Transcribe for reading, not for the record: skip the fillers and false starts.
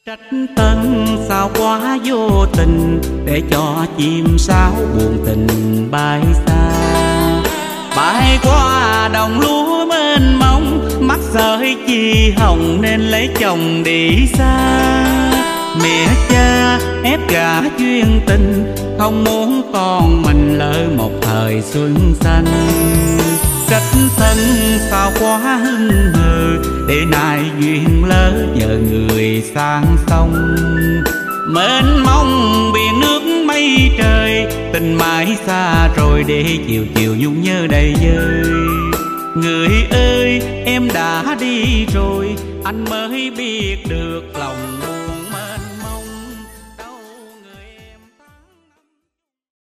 Trách tân sao quá vô tình, để cho chim sáo buồn tình bay xa. Bay qua đồng lúa mênh mông, mắt sợi chi hồng nên lấy chồng đi xa. Mẹ cha ép gả duyên tình, không muốn con mình lỡ một thời xuân xanh. Trách thân sao quá hững hờ, để nay duyên lỡ nhờ người sang sông. Mênh mông biển nước mây trời, tình mãi xa rồi để chiều chiều nhung nhớ đầy vơi. Người ơi em đã đi rồi, anh mới biết được lòng.